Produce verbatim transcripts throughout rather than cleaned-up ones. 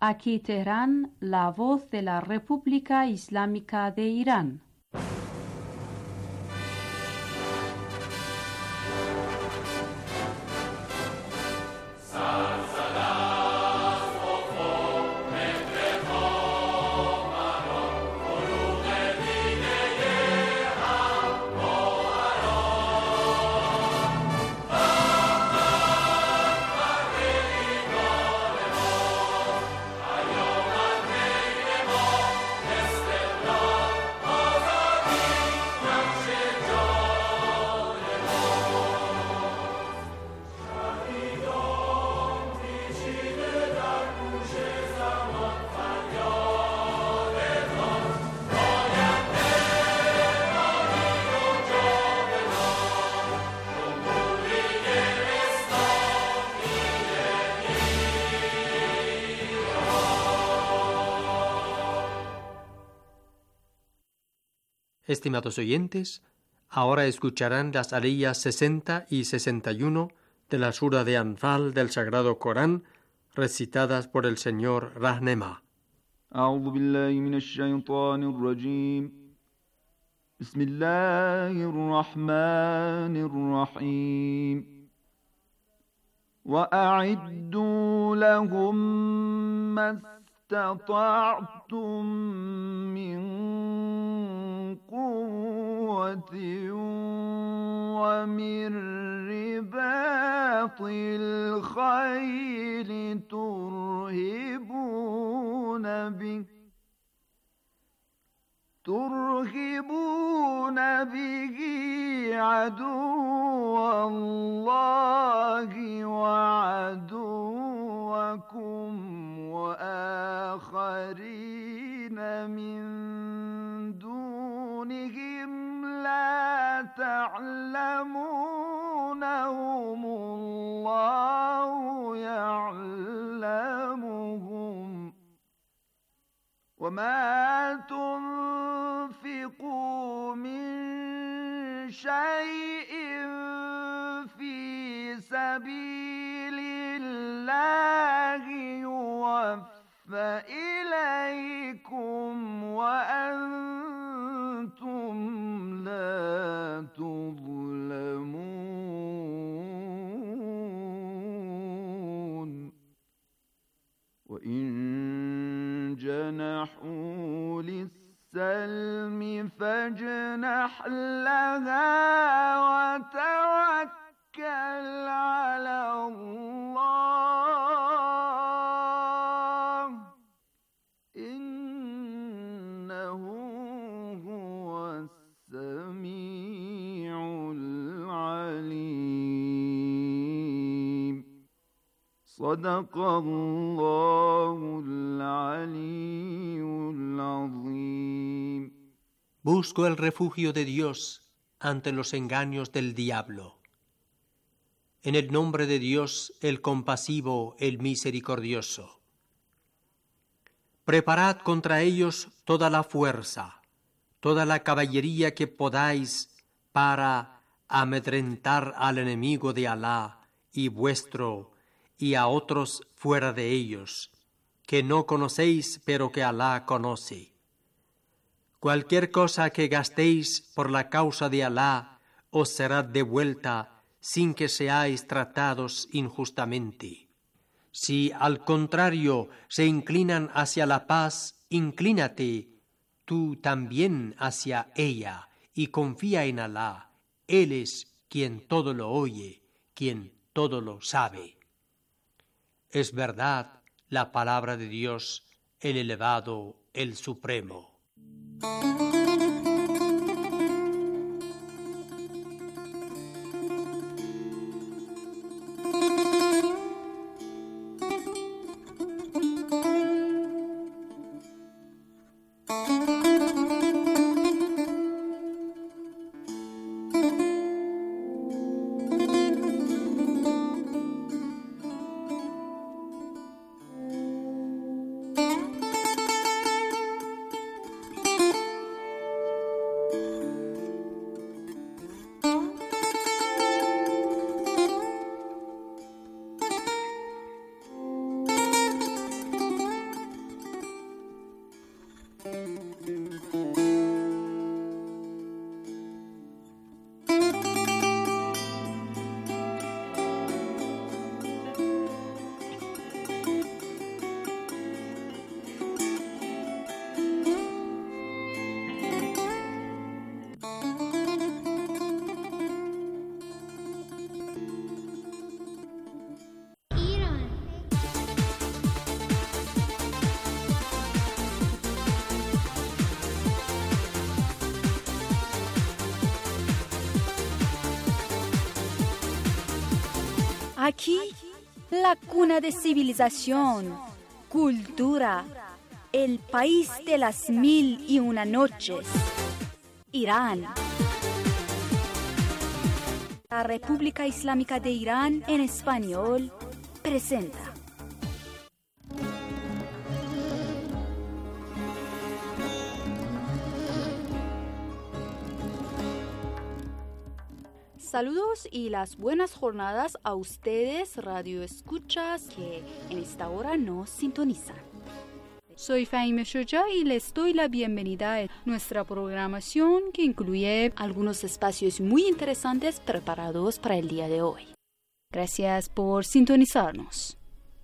Aquí Teherán, la voz de la República Islámica de Irán. Estimados oyentes, ahora escucharán las aliyas sesenta y sesenta y uno de la sura de Anfal del Sagrado Corán, recitadas por el señor Rahnema. أعوذ بالله من الشيطان الرجيم بسم الله الرحمن الرحيم وأعدوا لهم ما استطعتم من قوة ومن رباط الخيل ترهبون به ترهبون به عدو الله وعدوكم وآخرين من دونهم لا تعلمونهم الله يعلمهم وما تنفقوا من شيء في سبيل الله يوفى إليكم وأنتم لا تظلمون وإن جنحوا للسلم فاجنح لها وتوكل على الله إنه هو السميع العليم صدق الله العلي العظيم. Busco el refugio de Dios ante los engaños del diablo. En el nombre de Dios, el compasivo, el misericordioso. Preparad contra ellos toda la fuerza, toda la caballería que podáis para amedrentar al enemigo de Alá y vuestro y a otros fuera de ellos, que no conocéis pero que Alá conoce. Cualquier cosa que gastéis por la causa de Alá os será devuelta sin que seáis tratados injustamente. Si al contrario se inclinan hacia la paz, inclínate tú también hacia ella y confía en Alá. Él es quien todo lo oye, quien todo lo sabe. Es verdad la palabra de Dios, el elevado, el supremo. Aquí, la cuna de civilización, cultura, el país de las mil y una noches, Irán. La República Islámica de Irán en español presenta. Saludos y las buenas jornadas a ustedes, radio escuchas, que en esta hora nos sintonizan. Soy Fahime Shoja y les doy la bienvenida a nuestra programación que incluye algunos espacios muy interesantes preparados para el día de hoy. Gracias por sintonizarnos.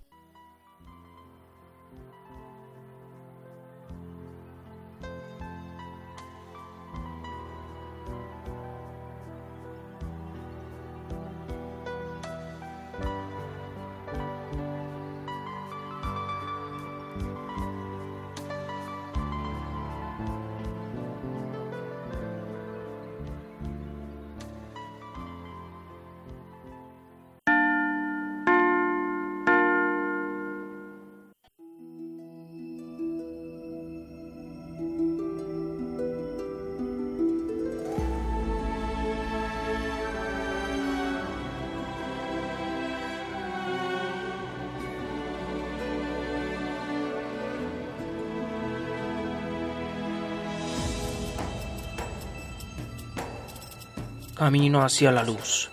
Camino hacia la luz.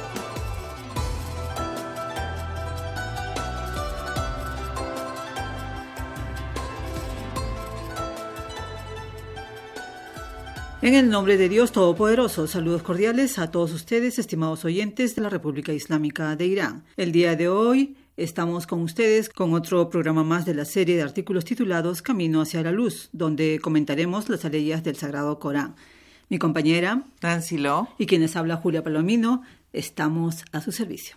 En el nombre de Dios Todopoderoso, saludos cordiales a todos ustedes, estimados oyentes de la República Islámica de Irán. El día de hoy estamos con ustedes con otro programa más de la serie de artículos titulados Camino hacia la luz, donde comentaremos las aleyas del Sagrado Corán. Mi compañera Nancy Lo y quienes habla Julia Palomino, estamos a su servicio.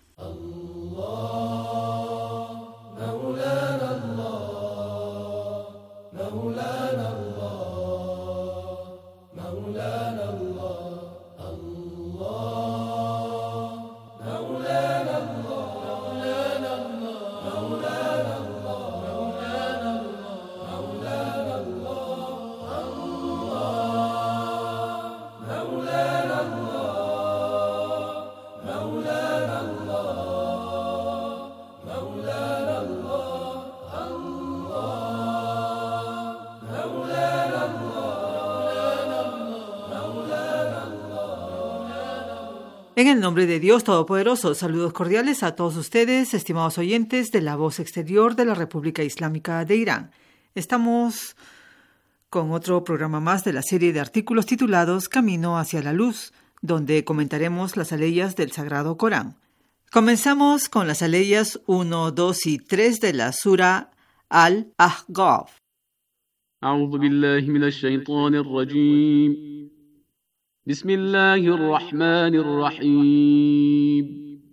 En el nombre de Dios Todopoderoso, saludos cordiales a todos ustedes, estimados oyentes de la voz exterior de la República Islámica de Irán. Estamos con otro programa más de la serie de artículos titulados Camino hacia la luz, donde comentaremos las aleyas del Sagrado Corán. Comenzamos con las aleyas uno, dos y tres de la Sura Al-Ahqaf. A'udhu billahi minash shaitanir rajim. بسم الله الرحمن الرحيم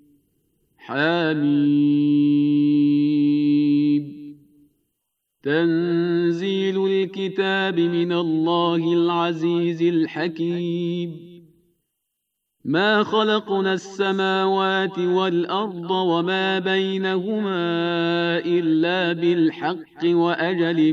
حميم تنزيل الكتاب من الله العزيز الحكيم ما خلقنا السماوات والأرض وما بينهما إلا بالحق وأجل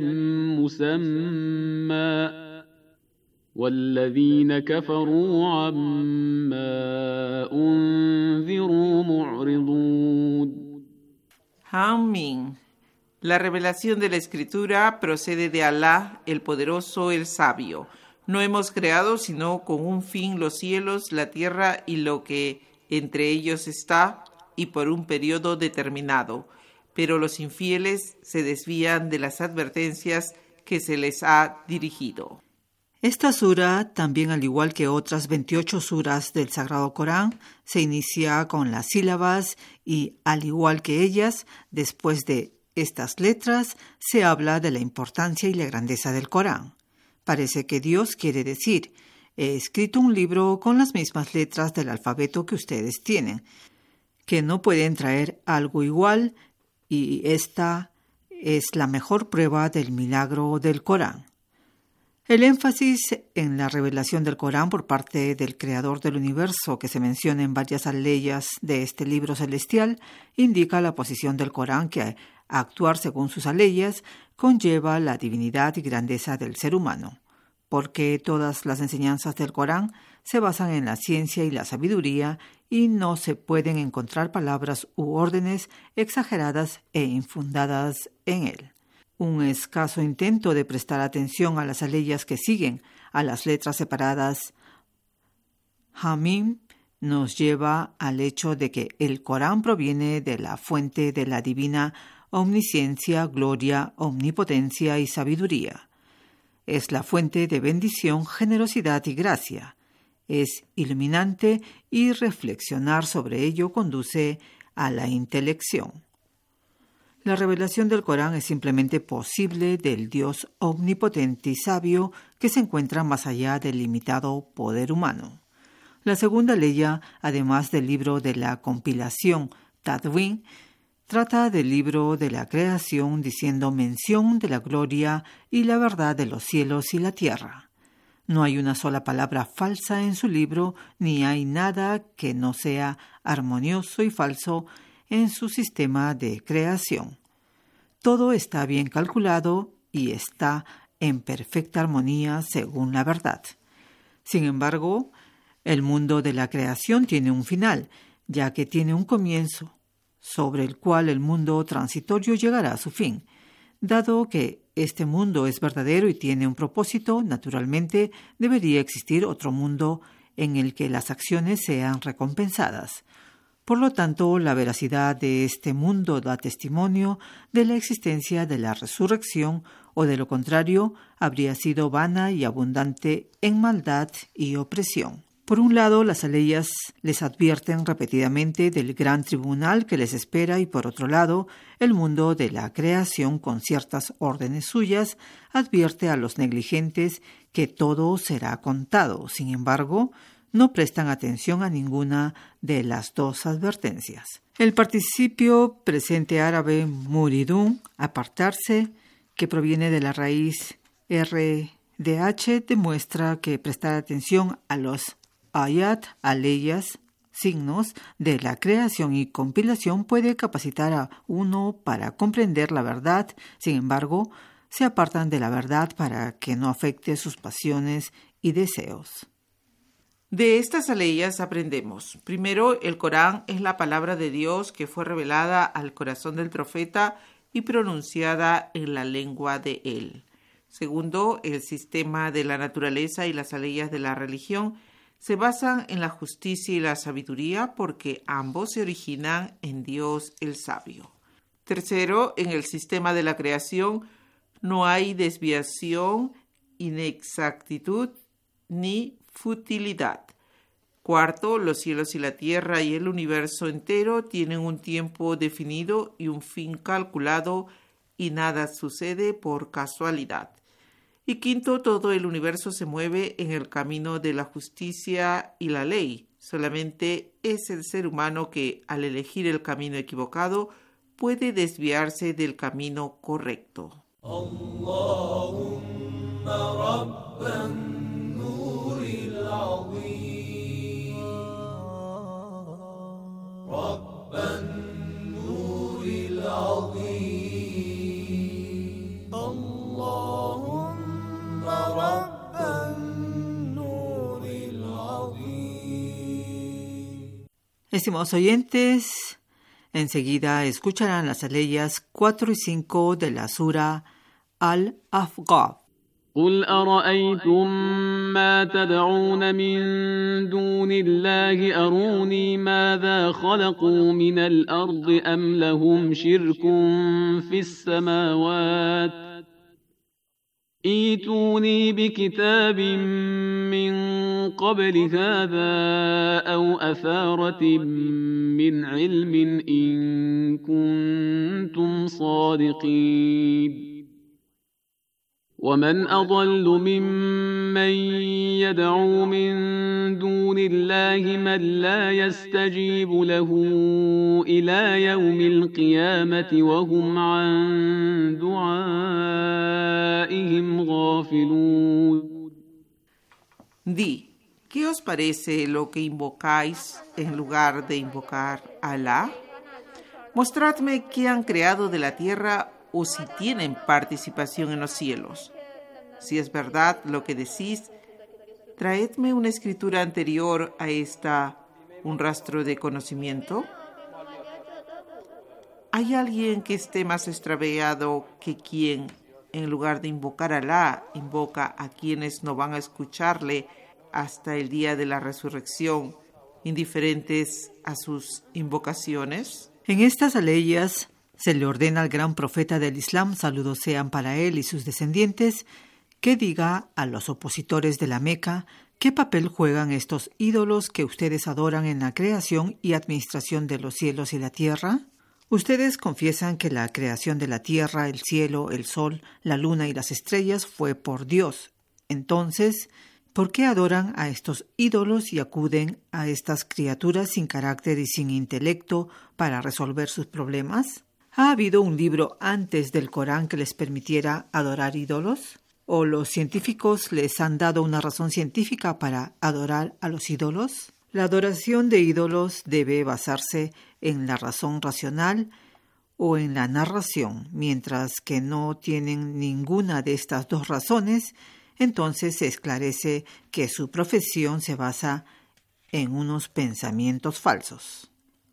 مسمى والذين كفروا عما أنذروا معرضون. Amén. La revelación de la Escritura procede de Alá, el Poderoso, el Sabio. No hemos creado sino con un fin los cielos, la tierra y lo que entre ellos está, y por un periodo determinado. Pero los infieles se desvían de las advertencias que se les ha dirigido. Esta sura, también al igual que otras veintiocho suras del Sagrado Corán, se inicia con las sílabas y, al igual que ellas, después de estas letras, se habla de la importancia y la grandeza del Corán. Parece que Dios quiere decir, he escrito un libro con las mismas letras del alfabeto que ustedes tienen, que no pueden traer algo igual, y esta es la mejor prueba del milagro del Corán. El énfasis en la revelación del Corán por parte del Creador del Universo, que se menciona en varias aleyas de este libro celestial, indica la posición del Corán que, a actuar según sus aleyas, conlleva la divinidad y grandeza del ser humano, porque todas las enseñanzas del Corán se basan en la ciencia y la sabiduría y no se pueden encontrar palabras u órdenes exageradas e infundadas en él. Un escaso intento de prestar atención a las aleyas que siguen a las letras separadas Hamim nos lleva al hecho de que el Corán proviene de la fuente de la divina omnisciencia, gloria, omnipotencia y sabiduría. Es la fuente de bendición, generosidad y gracia. Es iluminante y reflexionar sobre ello conduce a la intelección. La revelación del Corán es simplemente posible del Dios omnipotente y sabio que se encuentra más allá del limitado poder humano. La segunda leya, además del libro de la compilación Tadwin, trata del libro de la creación diciendo mención de la gloria y la verdad de los cielos y la tierra. No hay una sola palabra falsa en su libro, ni hay nada que no sea armonioso y falso en su sistema de creación. Todo está bien calculado y está en perfecta armonía según la verdad. Sin embargo, el mundo de la creación tiene un final, ya que tiene un comienzo, sobre el cual el mundo transitorio llegará a su fin. Dado que este mundo es verdadero y tiene un propósito, naturalmente debería existir otro mundo en el que las acciones sean recompensadas. Por lo tanto, la veracidad de este mundo da testimonio de la existencia de la resurrección, o de lo contrario, habría sido vana y abundante en maldad y opresión. Por un lado, las aleyas les advierten repetidamente del gran tribunal que les espera y por otro lado, el mundo de la creación con ciertas órdenes suyas advierte a los negligentes que todo será contado. Sin embargo, no prestan atención a ninguna de las dos advertencias. El participio presente árabe muridun, apartarse, que proviene de la raíz R D H, demuestra que prestar atención a los ayat, aleyas, signos de la creación y compilación puede capacitar a uno para comprender la verdad. Sin embargo, se apartan de la verdad para que no afecte sus pasiones y deseos. De estas aleyas aprendemos. Primero, el Corán es la palabra de Dios que fue revelada al corazón del profeta y pronunciada en la lengua de él. Segundo, el sistema de la naturaleza y las aleyas de la religión se basan en la justicia y la sabiduría porque ambos se originan en Dios el sabio. Tercero, en el sistema de la creación no hay desviación, inexactitud ni futilidad. Cuarto, los cielos y la tierra y el universo entero tienen un tiempo definido y un fin calculado y nada sucede por casualidad. Y quinto, todo el universo se mueve en el camino de la justicia y la ley. Solamente es el ser humano que, al elegir el camino equivocado, puede desviarse del camino correcto. Allahumma rabban nuril azim, rabban nuril azim, Allahumma rabban nuril azim. Estimados oyentes, enseguida escucharán las aleyas cuatro y cinco de la sura Al-Ahqaf. قل أرأيتم ما تدعون من دون الله أروني ماذا خلقوا من الأرض أم لهم شرك في السماوات ائتوني بكتاب من قبل هذا أو أثارة من علم إن كنتم صادقين ومن أضل ممن يدعو من دون الله من لا يستجيب له إلى يوم القيامة وهم عن دعائهم غافلون. Di, ¿qué os parece lo que invocáis en lugar de invocar a Alá? Mostradme qué han creado de la tierra o si tienen participación en los cielos. Si es verdad lo que decís, traedme una escritura anterior a esta, un rastro de conocimiento. ¿Hay alguien que esté más extraviado que quien, en lugar de invocar a Alá, invoca a quienes no van a escucharle hasta el día de la resurrección, indiferentes a sus invocaciones? En estas aleyas se le ordena al gran profeta del Islam, saludos sean para él y sus descendientes, que diga a los opositores de la Meca qué papel juegan estos ídolos que ustedes adoran en la creación y administración de los cielos y la tierra. Ustedes confiesan que la creación de la tierra, el cielo, el sol, la luna y las estrellas fue por Dios. Entonces, ¿por qué adoran a estos ídolos y acuden a estas criaturas sin carácter y sin intelecto para resolver sus problemas? ¿Ha habido un libro antes del Corán que les permitiera adorar ídolos? ¿O los científicos les han dado una razón científica para adorar a los ídolos? La adoración de ídolos debe basarse en la razón racional o en la narración, mientras que no tienen ninguna de estas dos razones. Entonces se esclarece que su profesión se basa en unos pensamientos falsos.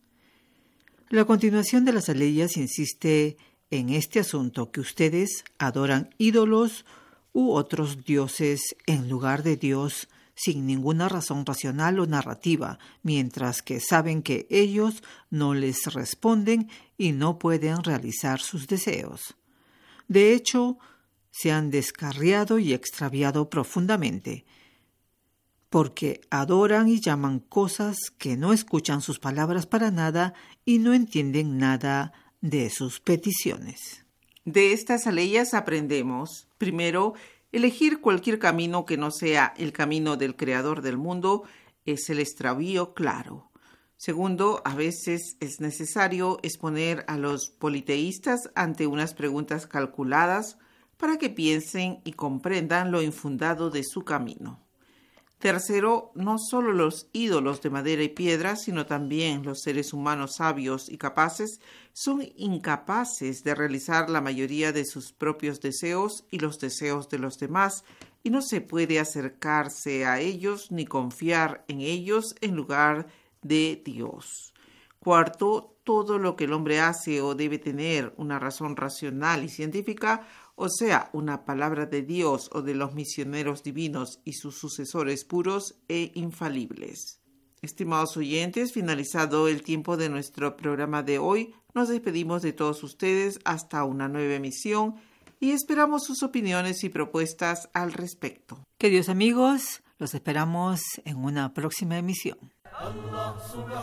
La continuación de las aleyas insiste en este asunto, que ustedes adoran ídolos u otros dioses en lugar de Dios sin ninguna razón racional o narrativa, mientras que saben que ellos no les responden y no pueden realizar sus deseos. De hecho, se han descarriado y extraviado profundamente, porque adoran y llaman cosas que no escuchan sus palabras para nada y no entienden nada de sus peticiones. De estas aleyas aprendemos, primero, elegir cualquier camino que no sea el camino del Creador del mundo es el extravío claro. Segundo, a veces es necesario exponer a los politeístas ante unas preguntas calculadas para que piensen y comprendan lo infundado de su camino. Tercero, no solo los ídolos de madera y piedra, sino también los seres humanos sabios y capaces son incapaces de realizar la mayoría de sus propios deseos y los deseos de los demás, y no se puede acercarse a ellos ni confiar en ellos en lugar de Dios. Cuarto, todo lo que el hombre hace o debe tener una razón racional y científica, o sea, una palabra de Dios o de los misioneros divinos y sus sucesores puros e infalibles. Estimados oyentes, finalizado el tiempo de nuestro programa de hoy, nos despedimos de todos ustedes hasta una nueva emisión y esperamos sus opiniones y propuestas al respecto. Queridos amigos, los esperamos en una próxima emisión. Allah,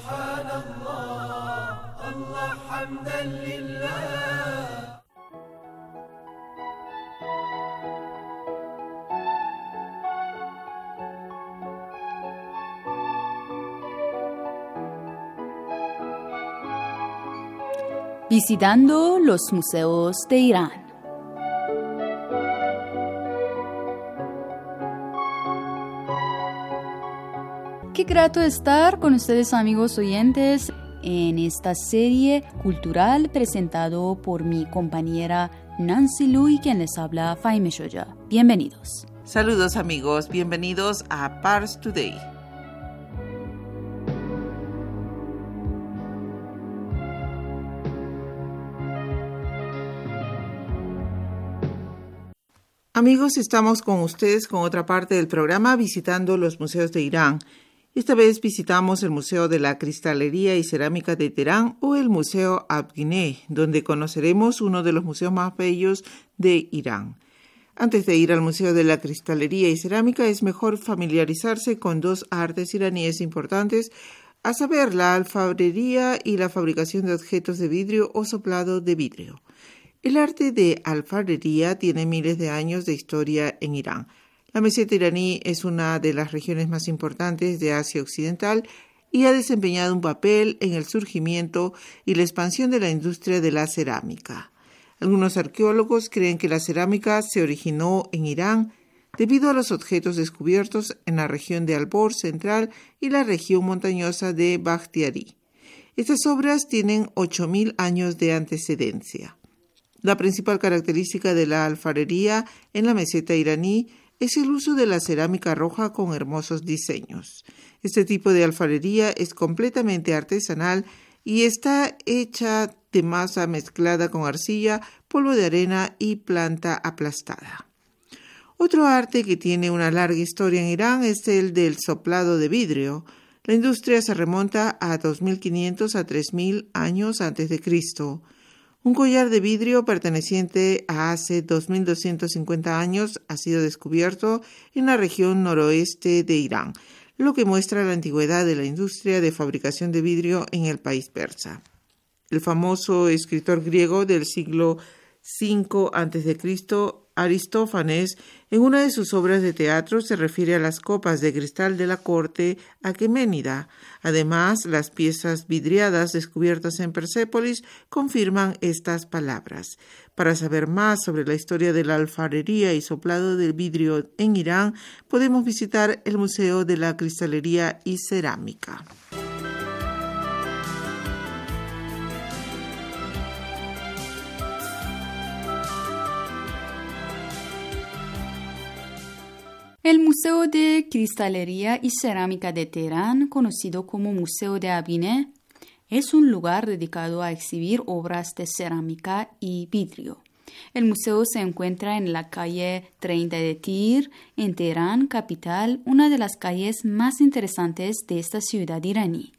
subhanallah, Allah, hamdan lillah. Visitando los museos de Irán. Qué grato estar con ustedes, amigos oyentes, en esta serie cultural presentado por mi compañera Nancy Lu y quien les habla Fahime Shoja. Bienvenidos. Saludos amigos, bienvenidos a Pars Today. Amigos, estamos con ustedes con otra parte del programa visitando los museos de Irán. Esta vez visitamos el Museo de la Cristalería y Cerámica de Teherán o el Museo Afghine, donde conoceremos uno de los museos más bellos de Irán. Antes de ir al Museo de la Cristalería y Cerámica es mejor familiarizarse con dos artes iraníes importantes, a saber, la alfarería y la fabricación de objetos de vidrio o soplado de vidrio. El arte de alfarería tiene miles de años de historia en Irán. La meseta iraní es una de las regiones más importantes de Asia Occidental y ha desempeñado un papel en el surgimiento y la expansión de la industria de la cerámica. Algunos arqueólogos creen que la cerámica se originó en Irán debido a los objetos descubiertos en la región de Albor central y la región montañosa de Bakhtiari. Estas obras tienen ocho mil años de antecedencia. La principal característica de la alfarería en la meseta iraní es el uso de la cerámica roja con hermosos diseños. Este tipo de alfarería es completamente artesanal y está hecha de masa mezclada con arcilla, polvo de arena y planta aplastada. Otro arte que tiene una larga historia en Irán es el del soplado de vidrio. La industria se remonta a dos mil quinientos a tres mil años antes de Cristo. Un collar de vidrio perteneciente a hace dos mil doscientos cincuenta años ha sido descubierto en la región noroeste de Irán, lo que muestra la antigüedad de la industria de fabricación de vidrio en el país persa. El famoso escritor griego del siglo cinco antes de Cristo, Aristófanes, en una de sus obras de teatro se refiere a las copas de cristal de la corte aqueménida. Además, las piezas vidriadas descubiertas en Persépolis confirman estas palabras. Para saber más sobre la historia de la alfarería y soplado del vidrio en Irán, podemos visitar el Museo de la Cristalería y Cerámica. El Museo de Cristalería y Cerámica de Teherán, conocido como Museo de Abineh, es un lugar dedicado a exhibir obras de cerámica y vidrio. El museo se encuentra en la calle treinta de Tir, en Teherán, capital, una de las calles más interesantes de esta ciudad iraní.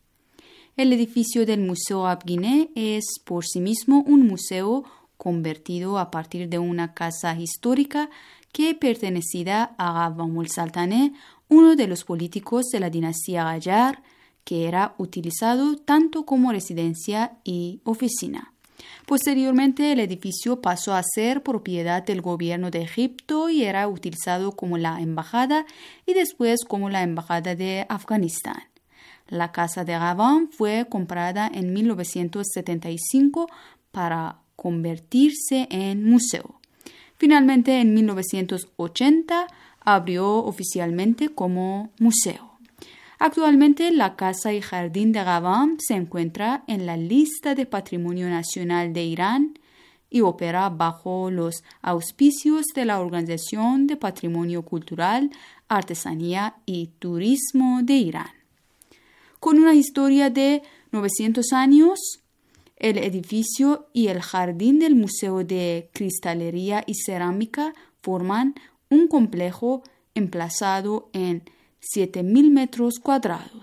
El edificio del Museo Abineh es por sí mismo un museo convertido a partir de una casa histórica que pertenecía a Ghabam al-Saltaneh, uno de los políticos de la dinastía Qajar, que era utilizado tanto como residencia y oficina. Posteriormente, el edificio pasó a ser propiedad del gobierno de Egipto y era utilizado como la embajada y después como la embajada de Afganistán. La casa de Ghabam fue comprada en mil novecientos setenta y cinco para convertirse en museo. Finalmente, en mil novecientos ochenta, abrió oficialmente como museo. Actualmente, la casa y jardín de Ghabam se encuentra en la lista de Patrimonio Nacional de Irán y opera bajo los auspicios de la Organización de Patrimonio Cultural, Artesanía y Turismo de Irán. Con una historia de novecientos años, el edificio y el jardín del Museo de Cristalería y Cerámica forman un complejo emplazado en siete mil metros cuadrados.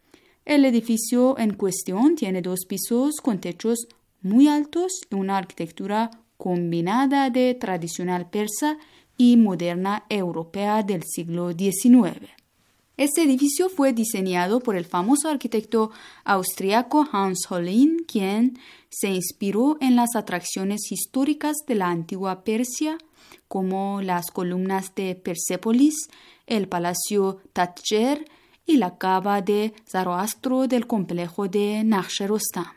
El edificio en cuestión tiene dos pisos con techos muy altos y una arquitectura combinada de tradicional persa y moderna europea del siglo diecinueve. Este edificio fue diseñado por el famoso arquitecto austriaco Hans Hollein, quien se inspiró en las atracciones históricas de la antigua Persia, como las columnas de Persépolis, el palacio Tatjer y la cava de Zoroastro del complejo de Nakhcherostan.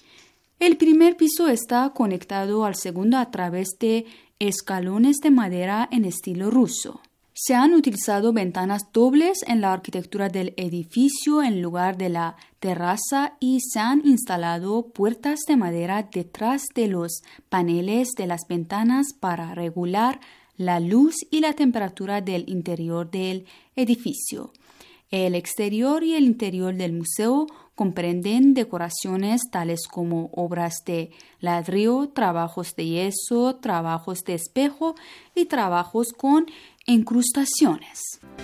El primer piso está conectado al segundo a través de escalones de madera en estilo ruso. Se han utilizado ventanas dobles en la arquitectura del edificio en lugar de la terraza y se han instalado puertas de madera detrás de los paneles de las ventanas para regular la luz y la temperatura del interior del edificio. El exterior y el interior del museo comprenden decoraciones tales como obras de ladrillo, trabajos de yeso, trabajos de espejo y trabajos con incrustaciones.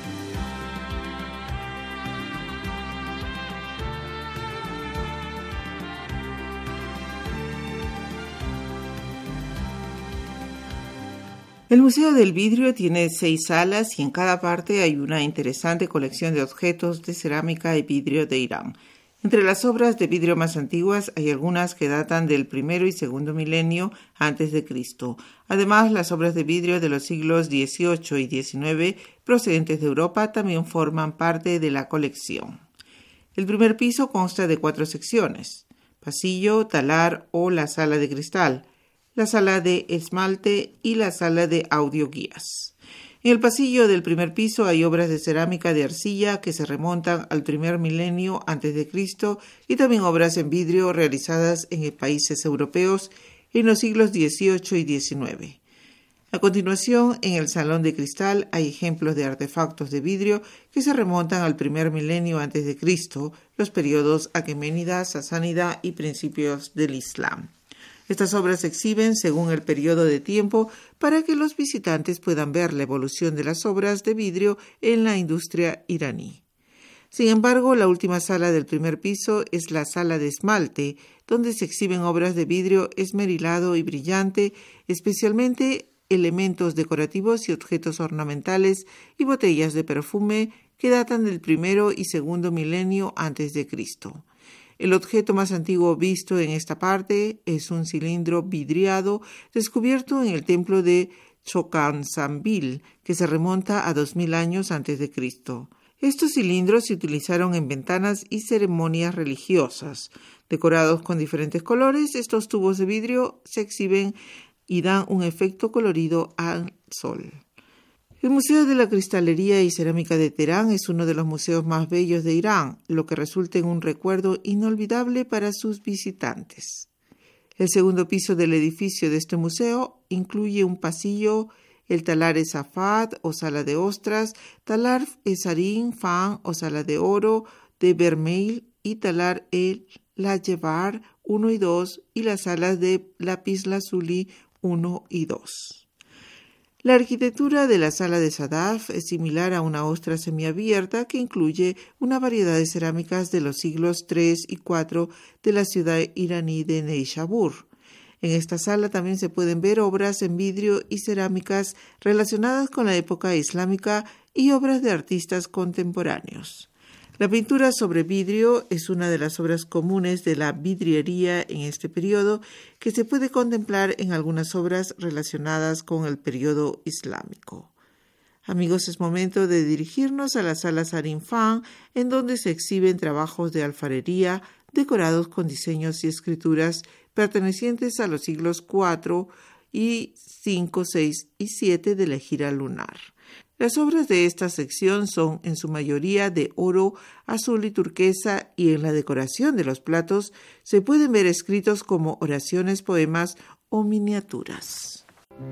El Museo del Vidrio tiene seis salas y en cada parte hay una interesante colección de objetos de cerámica y vidrio de Irán. Entre las obras de vidrio más antiguas hay algunas que datan del primero y segundo milenio antes de Cristo. Además, las obras de vidrio de los siglos dieciocho y diecinueve procedentes de Europa también forman parte de la colección. El primer piso consta de cuatro secciones: pasillo, talar o la sala de cristal, la sala de esmalte y la sala de audioguías. En el pasillo del primer piso hay obras de cerámica de arcilla que se remontan al primer milenio antes de Cristo y también obras en vidrio realizadas en países europeos en los siglos dieciocho y diecinueve. A continuación, en el salón de cristal hay ejemplos de artefactos de vidrio que se remontan al primer milenio antes de Cristo, los periodos aqueménida, sasánida y principios del Islam. Estas obras se exhiben según el periodo de tiempo para que los visitantes puedan ver la evolución de las obras de vidrio en la industria iraní. Sin embargo, la última sala del primer piso es la sala de esmalte, donde se exhiben obras de vidrio esmerilado y brillante, especialmente elementos decorativos y objetos ornamentales y botellas de perfume que datan del primero y segundo milenio antes de Cristo. El objeto más antiguo visto en esta parte es un cilindro vidriado descubierto en el templo de Choqquesambil, que se remonta a dos mil años antes de Cristo. Estos cilindros se utilizaron en ventanas y ceremonias religiosas. Decorados con diferentes colores, estos tubos de vidrio se exhiben y dan un efecto colorido al sol. El Museo de la Cristalería y Cerámica de Teherán es uno de los museos más bellos de Irán, lo que resulta en un recuerdo inolvidable para sus visitantes. El segundo piso del edificio de este museo incluye un pasillo, el talar e Safad o sala de ostras, talar e Sarin Fan o sala de oro de Bermeil y talar e Lajevar uno y dos y las salas de Lapislázuli uno y dos. La arquitectura de la sala de Sadaf es similar a una ostra semiabierta que incluye una variedad de cerámicas de los siglos tres y cuatro de la ciudad iraní de Neishabur. En esta sala también se pueden ver obras en vidrio y cerámicas relacionadas con la época islámica y obras de artistas contemporáneos. La pintura sobre vidrio es una de las obras comunes de la vidriería en este periodo que se puede contemplar en algunas obras relacionadas con el periodo islámico. Amigos, es momento de dirigirnos a la sala Sarin Fan, en donde se exhiben trabajos de alfarería decorados con diseños y escrituras pertenecientes a los siglos cuatro y cinco, seis y siete de la gira lunar. Las obras de esta sección son en su mayoría de oro, azul y turquesa, y en la decoración de los platos se pueden ver escritos como oraciones, poemas o miniaturas.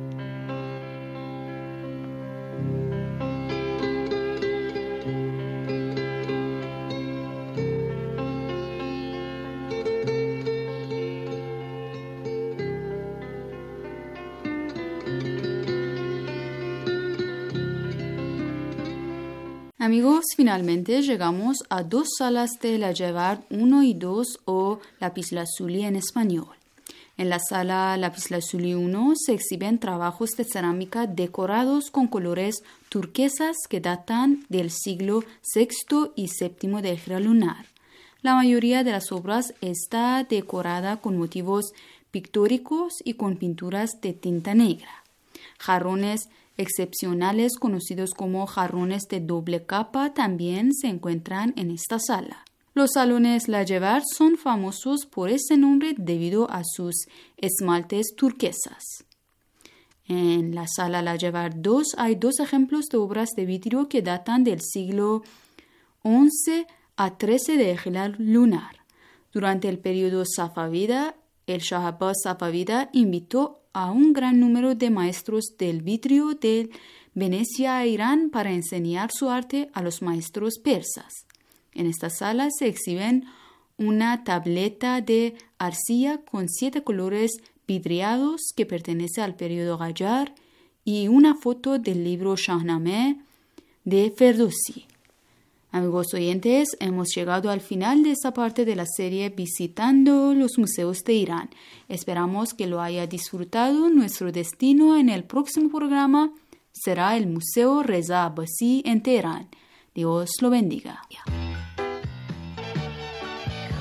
Amigos, finalmente llegamos a dos salas de Lajevar uno y dos o Lapislázuli en español. En la sala Lapislázuli uno se exhiben trabajos de cerámica decorados con colores turquesas que datan del siglo sexto y séptimo de la era lunar. La mayoría de las obras está decorada con motivos pictóricos y con pinturas de tinta negra. Jarrones excepcionales conocidos como jarrones de doble capa también se encuentran en esta sala. Los salones Lajevar son famosos por ese nombre debido a sus esmaltes turquesas. En la sala Lajevar dos hay dos ejemplos de obras de vidrio que datan del siglo once a trece de la era lunar. Durante el periodo safavida, el Shah Abbas safavida invitó a un gran número de maestros del vidrio de Venecia a Irán para enseñar su arte a los maestros persas. En esta sala se exhiben una tableta de arcilla con siete colores vidriados que pertenece al periodo Qajar y una foto del libro Shahnameh de Ferdowsi. Amigos oyentes, hemos llegado al final de esta parte de la serie Visitando los Museos de Irán. Esperamos que lo haya disfrutado. Nuestro destino en el próximo programa será el Museo Reza Abbasi en Teherán. Dios lo bendiga.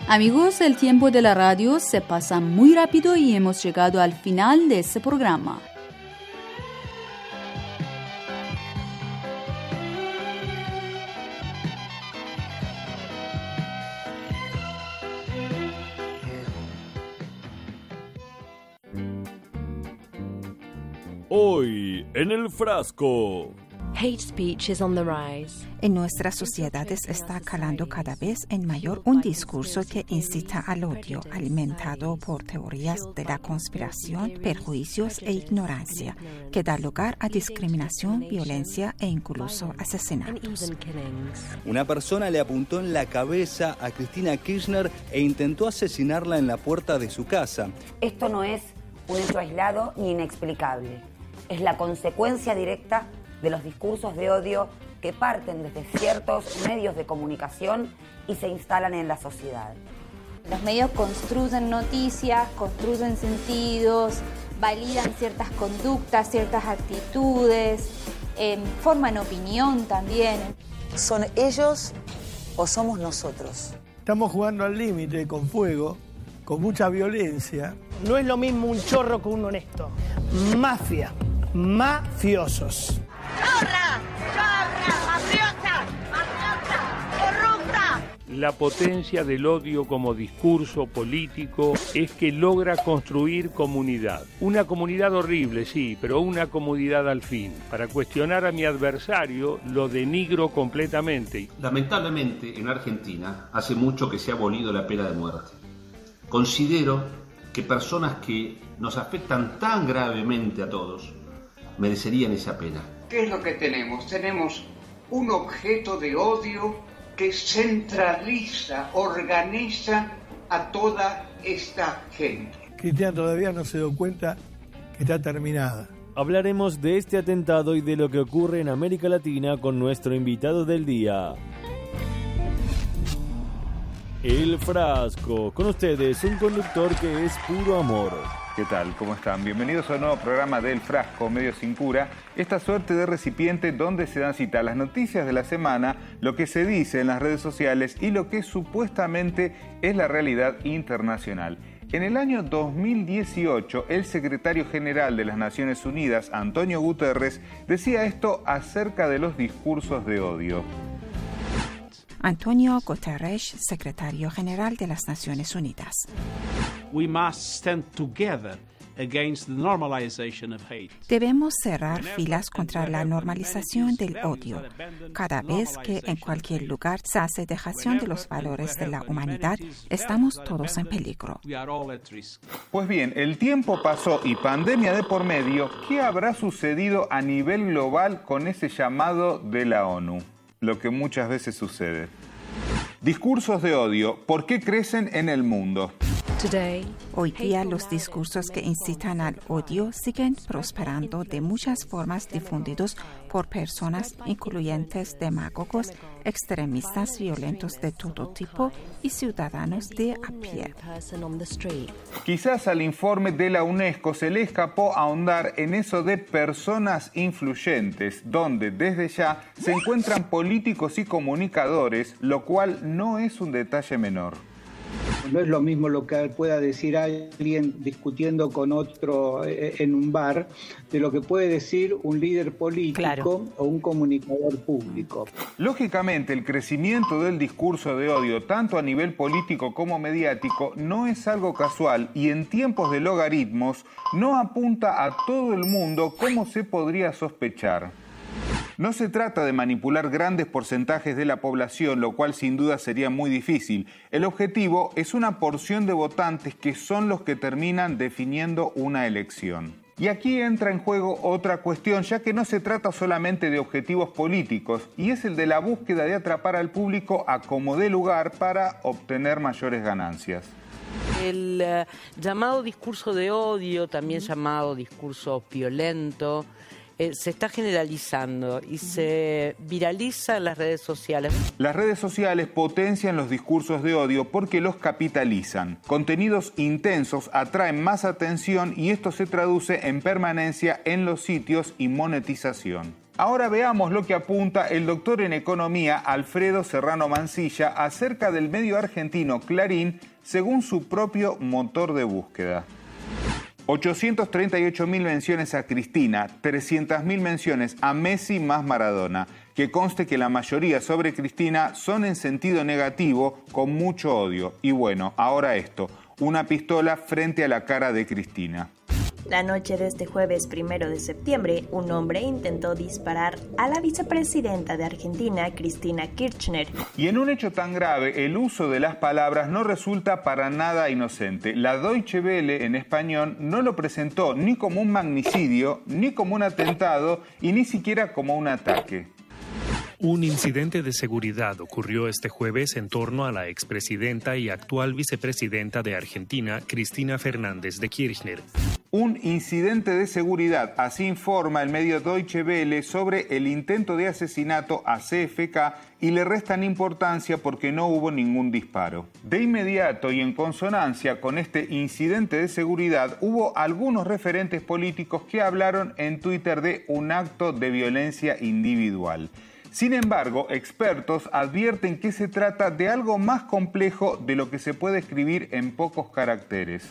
Amigos, el tiempo de la radio se pasa muy rápido y hemos llegado al final de este programa. Hoy en el frasco. Hate speech is on the rise. En nuestras sociedades está calando cada vez en mayor un discurso que incita al odio, alimentado por teorías de la conspiración, perjuicios e ignorancia, que da lugar a discriminación, violencia e incluso asesinatos. Una persona le apuntó en la cabeza a Cristina Kirchner e intentó asesinarla en la puerta de su casa. Esto no es un hecho aislado ni inexplicable. Es la consecuencia directa de los discursos de odio que parten desde ciertos medios de comunicación y se instalan en la sociedad. Los medios construyen noticias, construyen sentidos, validan ciertas conductas, ciertas actitudes, eh, forman opinión también. ¿Son ellos o somos nosotros? Estamos jugando al límite con fuego, con mucha violencia. No es lo mismo un chorro que un honesto. Mafia, mafiosos. ¡Chorra! ¡Chorra! ¡Mafiosa! ¡Mafiosa! ¡Corrupta! La potencia del odio como discurso político es que logra construir comunidad. Una comunidad horrible, sí, pero una comunidad al fin. Para cuestionar a mi adversario, lo denigro completamente. Lamentablemente, en Argentina, hace mucho que se ha abolido la pena de muerte. Considero que personas que nos afectan tan gravemente a todos merecerían esa pena. ¿Qué es lo que tenemos? Tenemos un objeto de odio que centraliza, organiza a toda esta gente. Cristian todavía no se dio cuenta que está terminada. Hablaremos de este atentado y de lo que ocurre en América Latina con nuestro invitado del día. El Frasco, con ustedes un conductor que es puro amor. ¿Qué tal? ¿Cómo están? Bienvenidos a un nuevo programa del Frasco, medio sin cura, esta suerte de recipiente donde se dan cita las noticias de la semana, lo que se dice en las redes sociales y lo que supuestamente es la realidad internacional. En el año dos mil dieciocho, el secretario general de las Naciones Unidas, Antonio Guterres, decía esto acerca de los discursos de odio. Antonio Guterres, secretario general de las Naciones Unidas. We must stand together against the normalization of hate. Debemos cerrar filas contra la normalización del odio. Cada vez que en cualquier lugar se hace dejación de los valores de la humanidad, estamos todos en peligro. Pues bien, el tiempo pasó y pandemia de por medio. ¿Qué habrá sucedido a nivel global con ese llamado de la ONU? Lo que muchas veces sucede. Discursos de odio, ¿por qué crecen en el mundo? Hoy día los discursos que incitan al odio siguen prosperando de muchas formas, difundidos por personas incluyentes demagogos, extremistas violentos de todo tipo y ciudadanos de a pie. Quizás al informe de la UNESCO se le escapó ahondar en eso de personas influyentes, donde desde ya se encuentran políticos y comunicadores, lo cual no es un detalle menor. No es lo mismo lo que pueda decir alguien discutiendo con otro en un bar de lo que puede decir un líder político, claro, o un comunicador público. Lógicamente, el crecimiento del discurso de odio, tanto a nivel político como mediático, no es algo casual y en tiempos de logaritmos no apunta a todo el mundo como se podría sospechar. No se trata de manipular grandes porcentajes de la población, lo cual sin duda sería muy difícil. El objetivo es una porción de votantes que son los que terminan definiendo una elección. Y aquí entra en juego otra cuestión, ya que no se trata solamente de objetivos políticos, y es el de la búsqueda de atrapar al público a como dé lugar para obtener mayores ganancias. El uh, llamado discurso de odio, también llamado discurso violento, Eh, se está generalizando y se viraliza en las redes sociales. Las redes sociales potencian los discursos de odio porque los capitalizan. Contenidos intensos atraen más atención y esto se traduce en permanencia en los sitios y monetización. Ahora veamos lo que apunta el doctor en economía Alfredo Serrano Mancilla acerca del medio argentino Clarín según su propio motor de búsqueda. ochocientas treinta y ocho mil menciones a Cristina, trescientas mil menciones a Messi más Maradona. Que conste que la mayoría sobre Cristina son en sentido negativo, con mucho odio. Y bueno, ahora esto, una pistola frente a la cara de Cristina. La noche de este jueves primero de septiembre, un hombre intentó disparar a la vicepresidenta de Argentina, Cristina Kirchner. Y en un hecho tan grave, el uso de las palabras no resulta para nada inocente. La Deutsche Welle en español no lo presentó ni como un magnicidio, ni como un atentado, y ni siquiera como un ataque. Un incidente de seguridad ocurrió este jueves en torno a la expresidenta y actual vicepresidenta de Argentina, Cristina Fernández de Kirchner. Un incidente de seguridad, así informa el medio Deutsche Welle sobre el intento de asesinato a C F K y le restan importancia porque no hubo ningún disparo. De inmediato y en consonancia con este incidente de seguridad, hubo algunos referentes políticos que hablaron en Twitter de un acto de violencia individual. Sin embargo, expertos advierten que se trata de algo más complejo de lo que se puede escribir en pocos caracteres.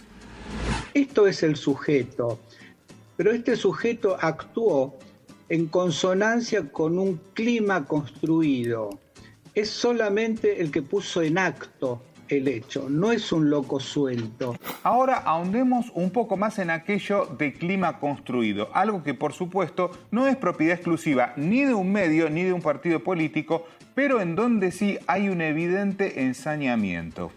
Esto es el sujeto, pero este sujeto actuó en consonancia con un clima construido. Es solamente el que puso en acto el hecho, no es un loco suelto. Ahora ahondemos un poco más en aquello de clima construido, algo que por supuesto no es propiedad exclusiva ni de un medio ni de un partido político, pero en donde sí hay un evidente ensañamiento.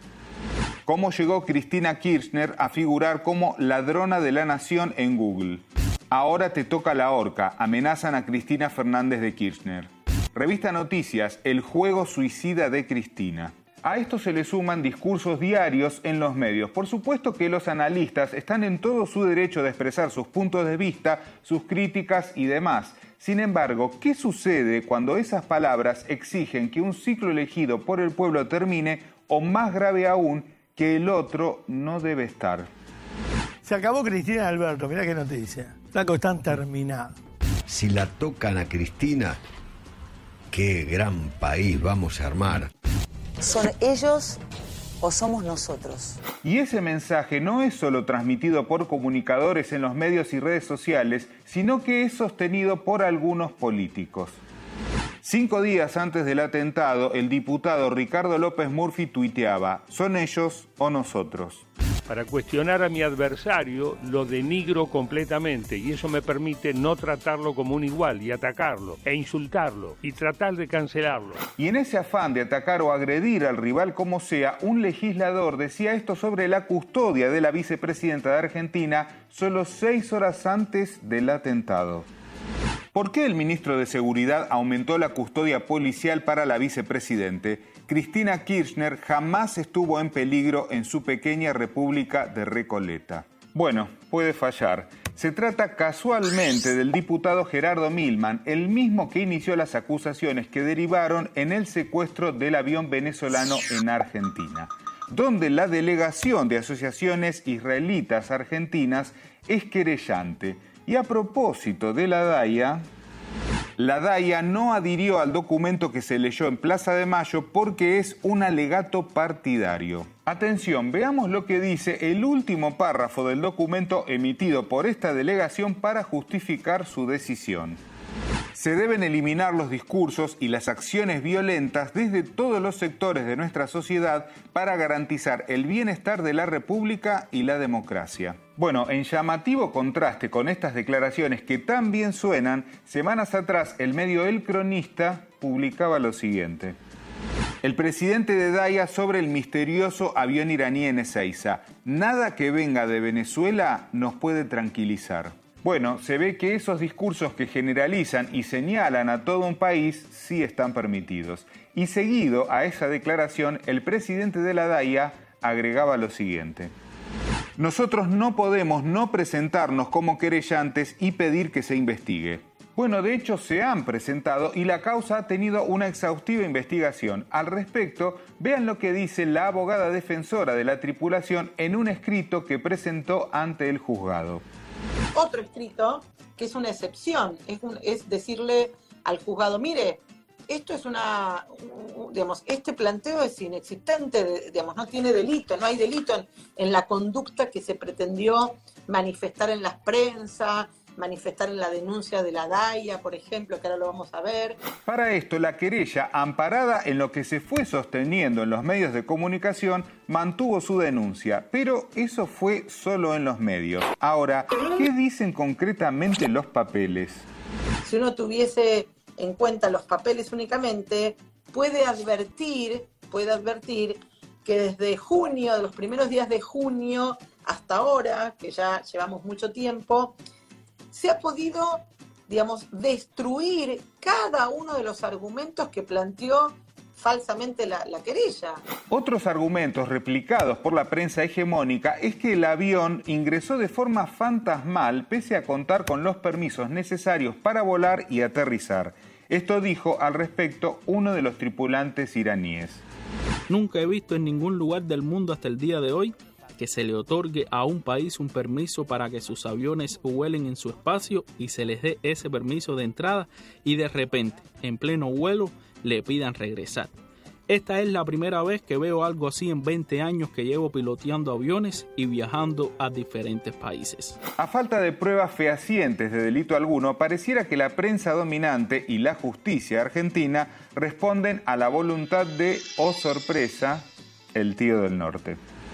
¿Cómo llegó Cristina Kirchner a figurar como ladrona de la nación en Google? Ahora te toca la horca, amenazan a Cristina Fernández de Kirchner. Revista Noticias, el juego suicida de Cristina. A esto se le suman discursos diarios en los medios. Por supuesto que los analistas están en todo su derecho de expresar sus puntos de vista, sus críticas y demás. Sin embargo, ¿qué sucede cuando esas palabras exigen que un ciclo elegido por el pueblo termine o, más grave aún, que el otro no debe estar? Se acabó Cristina Alberto, mirá qué noticia. Flaco, están terminados. Si la tocan a Cristina, qué gran país vamos a armar. ¿Son ellos o somos nosotros? Y ese mensaje no es solo transmitido por comunicadores en los medios y redes sociales, sino que es sostenido por algunos políticos. Cinco días antes del atentado, el diputado Ricardo López Murphy tuiteaba: ¿son ellos o nosotros? Para cuestionar a mi adversario lo denigro completamente y eso me permite no tratarlo como un igual y atacarlo e insultarlo y tratar de cancelarlo. Y en ese afán de atacar o agredir al rival como sea, un legislador decía esto sobre la custodia de la vicepresidenta de Argentina solo seis horas antes del atentado. ¿Por qué el ministro de Seguridad aumentó la custodia policial para la vicepresidente? Cristina Kirchner jamás estuvo en peligro en su pequeña república de Recoleta. Bueno, puede fallar. Se trata casualmente del diputado Gerardo Milman, el mismo que inició las acusaciones que derivaron en el secuestro del avión venezolano en Argentina, donde la delegación de asociaciones israelitas argentinas es querellante. Y a propósito de la D A I A, la D A I A no adhirió al documento que se leyó en Plaza de Mayo porque es un alegato partidario. Atención, veamos lo que dice el último párrafo del documento emitido por esta delegación para justificar su decisión. Se deben eliminar los discursos y las acciones violentas desde todos los sectores de nuestra sociedad para garantizar el bienestar de la República y la democracia. Bueno, en llamativo contraste con estas declaraciones que tan bien suenan, semanas atrás el medio El Cronista publicaba lo siguiente. El presidente de D A I A sobre el misterioso avión iraní en Ezeiza. Nada que venga de Venezuela nos puede tranquilizar. Bueno, se ve que esos discursos que generalizan y señalan a todo un país sí están permitidos. Y seguido a esa declaración, el presidente de la D A I A agregaba lo siguiente. Nosotros no podemos no presentarnos como querellantes y pedir que se investigue. Bueno, de hecho se han presentado y la causa ha tenido una exhaustiva investigación. Al respecto, vean lo que dice la abogada defensora de la tripulación en un escrito que presentó ante el juzgado. otro escrito que es una excepción, es, un, es decirle al juzgado, mire, esto es una, digamos, este planteo es inexistente, digamos, no tiene delito, no hay delito en, en la conducta que se pretendió manifestar en las prensas, manifestar en la denuncia de la DAIA, por ejemplo, que ahora lo vamos a ver. Para esto, la querella, amparada en lo que se fue sosteniendo en los medios de comunicación, mantuvo su denuncia, pero eso fue solo en los medios. Ahora, ¿qué dicen concretamente los papeles? Si uno tuviese en cuenta los papeles únicamente, puede advertir, puede advertir que desde junio, de los primeros días de junio hasta ahora, que ya llevamos mucho tiempo, se ha podido, digamos, destruir cada uno de los argumentos que planteó falsamente la, la querella. Otros argumentos replicados por la prensa hegemónica es que el avión ingresó de forma fantasmal pese a contar con los permisos necesarios para volar y aterrizar. Esto dijo al respecto uno de los tripulantes iraníes. Nunca he visto en ningún lugar del mundo hasta el día de hoy que se le otorgue a un país un permiso para que sus aviones vuelen en su espacio y se les dé ese permiso de entrada y de repente, en pleno vuelo, le pidan regresar. Esta es la primera vez que veo algo así en veinte años que llevo piloteando aviones y viajando a diferentes países. A falta de pruebas fehacientes de delito alguno, pareciera que la prensa dominante y la justicia argentina responden a la voluntad de, oh sorpresa, el tío del norte.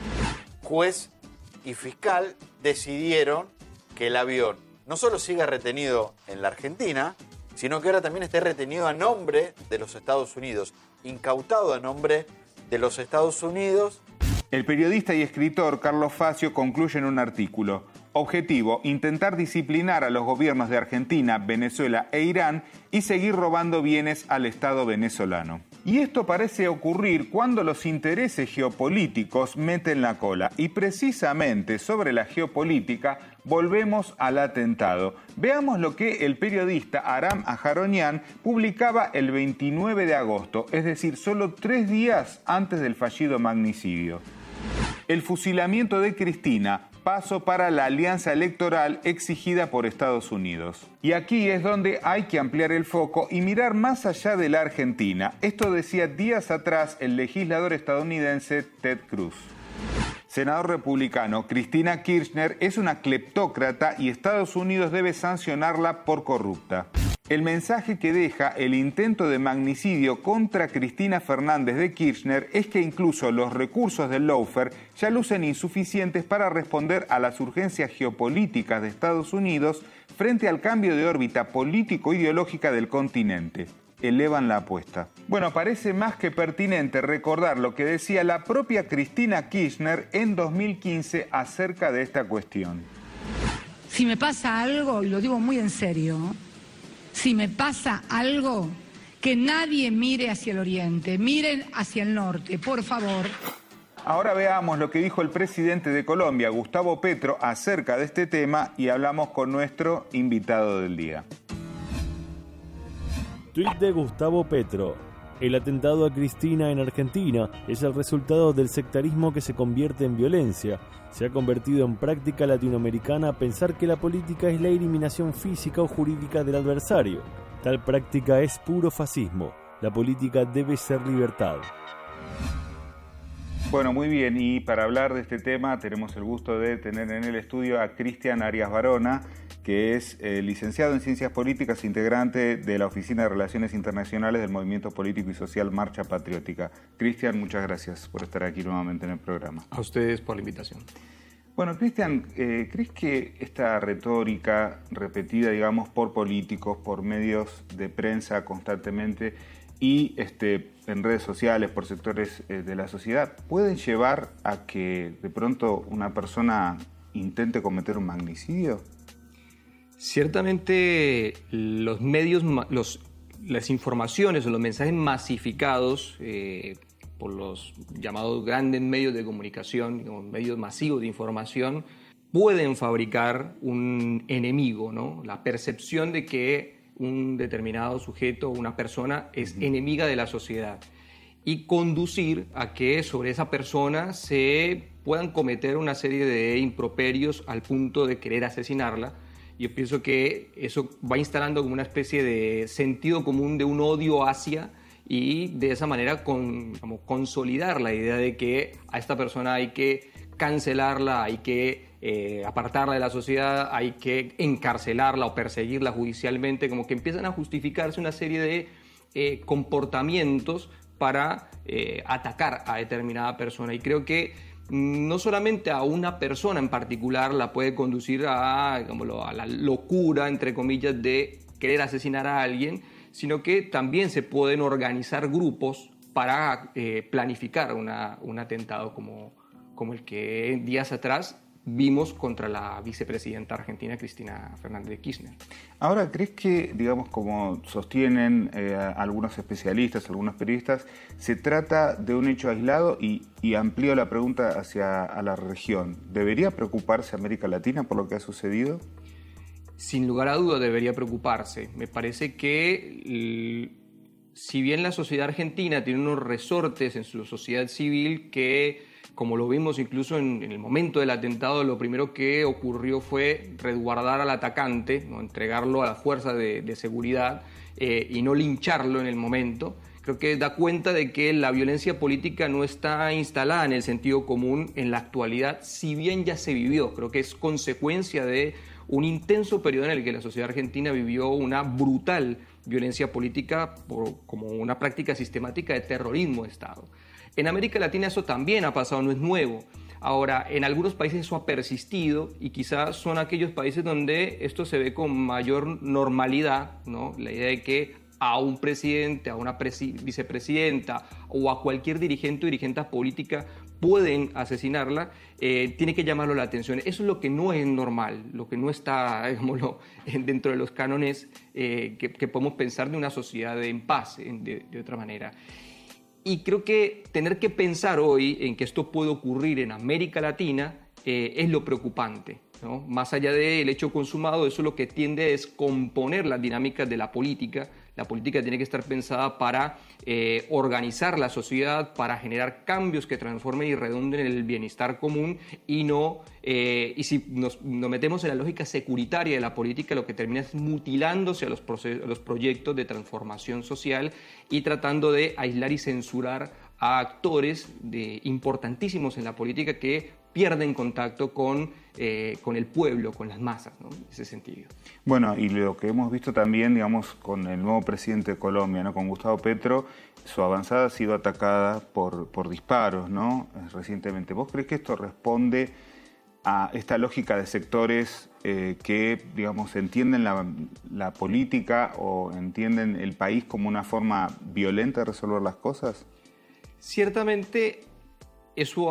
Juez y fiscal decidieron que el avión no solo siga retenido en la Argentina, sino que ahora también esté retenido a nombre de los Estados Unidos, incautado a nombre de los Estados Unidos. El periodista y escritor Carlos Facio concluye en un artículo: objetivo, intentar disciplinar a los gobiernos de Argentina, Venezuela e Irán y seguir robando bienes al Estado venezolano. Y esto parece ocurrir cuando los intereses geopolíticos meten la cola. Y precisamente sobre la geopolítica volvemos al atentado. Veamos lo que el periodista Aram Aharonian publicaba el veintinueve de agosto, es decir, solo tres días antes del fallido magnicidio. El fusilamiento de Cristina, paso para la alianza electoral exigida por Estados Unidos. Y aquí es donde hay que ampliar el foco y mirar más allá de la Argentina. Esto decía días atrás el legislador estadounidense Ted Cruz. Senador republicano, Cristina Kirchner es una cleptócrata y Estados Unidos debe sancionarla por corrupta. El mensaje que deja el intento de magnicidio contra Cristina Fernández de Kirchner es que incluso los recursos del lawfare ya lucen insuficientes para responder a las urgencias geopolíticas de Estados Unidos frente al cambio de órbita político-ideológica del continente. Elevan la apuesta. Bueno, parece más que pertinente recordar lo que decía la propia Cristina Kirchner en dos mil quince acerca de esta cuestión. Si me pasa algo, y lo digo muy en serio, si me pasa algo, que nadie mire hacia el oriente, miren hacia el norte, por favor. Ahora veamos lo que dijo el presidente de Colombia, Gustavo Petro, acerca de este tema y hablamos con nuestro invitado del día. Tuit de Gustavo Petro. El atentado a Cristina en Argentina es el resultado del sectarismo que se convierte en violencia. Se ha convertido en práctica latinoamericana pensar que la política es la eliminación física o jurídica del adversario. Tal práctica es puro fascismo. La política debe ser libertad. Bueno, muy bien, y para hablar de este tema tenemos el gusto de tener en el estudio a Cristian Arias Barona, que es eh, licenciado en Ciencias Políticas, integrante de la Oficina de Relaciones Internacionales del Movimiento Político y Social Marcha Patriótica. Cristian, muchas gracias por estar aquí nuevamente en el programa. A ustedes por la invitación. Bueno, Cristian, eh, ¿crees que esta retórica repetida, digamos, por políticos, por medios de prensa constantemente y este, en redes sociales, por sectores eh, de la sociedad, pueden llevar a que de pronto una persona intente cometer un magnicidio? Ciertamente los medios, los, las informaciones o los mensajes masificados eh, por los llamados grandes medios de comunicación, digamos, medios masivos de información, pueden fabricar un enemigo, ¿no? La percepción de que un determinado sujeto o una persona es uh-huh. enemiga de la sociedad y conducir a que sobre esa persona se puedan cometer una serie de improperios al punto de querer asesinarla Yo pienso que eso va instalando como una especie de sentido común de un odio hacia, y de esa manera con, como consolidar la idea de que a esta persona hay que cancelarla, hay que eh, apartarla de la sociedad, hay que encarcelarla o perseguirla judicialmente, como que empiezan a justificarse una serie de eh, comportamientos para eh, atacar a determinada persona. Y creo que no solamente a una persona en particular la puede conducir a, digámoslo, a la locura, entre comillas, de querer asesinar a alguien, sino que también se pueden organizar grupos para eh, planificar una, un atentado como, como el que días atrás vimos contra la vicepresidenta argentina Cristina Fernández de Kirchner. Ahora, ¿crees que, digamos, como sostienen eh, algunos especialistas, algunos periodistas, se trata de un hecho aislado? Y, y amplío la pregunta hacia a la región. ¿Debería preocuparse América Latina por lo que ha sucedido? Sin lugar a duda debería preocuparse. Me parece que, si bien la sociedad argentina tiene unos resortes en su sociedad civil que, como lo vimos incluso en, en el momento del atentado, lo primero que ocurrió fue resguardar al atacante, ¿no? Entregarlo a la fuerza de, de seguridad eh, y no lincharlo en el momento. Creo que da cuenta de que la violencia política no está instalada en el sentido común en la actualidad, si bien ya se vivió. Creo que es consecuencia de un intenso periodo en el que la sociedad argentina vivió una brutal violencia política por, como una práctica sistemática de terrorismo de Estado. En América Latina eso también ha pasado, no es nuevo. Ahora, en algunos países eso ha persistido y quizás son aquellos países donde esto se ve con mayor normalidad, ¿no? La idea de que a un presidente, a una vicepresidenta o a cualquier dirigente o dirigente política pueden asesinarla, eh, tiene que llamarlo la atención. Eso es lo que no es normal, lo que no está, digámoslo, dentro de los cánones eh, que, que podemos pensar de una sociedad en paz, de, de otra manera. Y creo que tener que pensar hoy en que esto puede ocurrir en América Latina eh, es lo preocupante, ¿no? Más allá del hecho consumado, eso lo que tiende a descomponer las dinámicas de la política. La política tiene que estar pensada para eh, organizar la sociedad, para generar cambios que transformen y redunden en el bienestar común, y no eh, y si nos, nos metemos en la lógica securitaria de la política, lo que termina es mutilándose a los, a los proyectos de transformación social y tratando de aislar y censurar a actores de, importantísimos en la política que pierden contacto con, eh, con el pueblo, con las masas, ¿no? En ese sentido. Bueno, y lo que hemos visto también, digamos, con el nuevo presidente de Colombia, ¿no? Con Gustavo Petro, su avanzada ha sido atacada por, por disparos, ¿no? Recientemente. ¿Vos crees que esto responde a esta lógica de sectores eh, que, digamos, entienden la, la política o entienden el país como una forma violenta de resolver las cosas? Ciertamente eso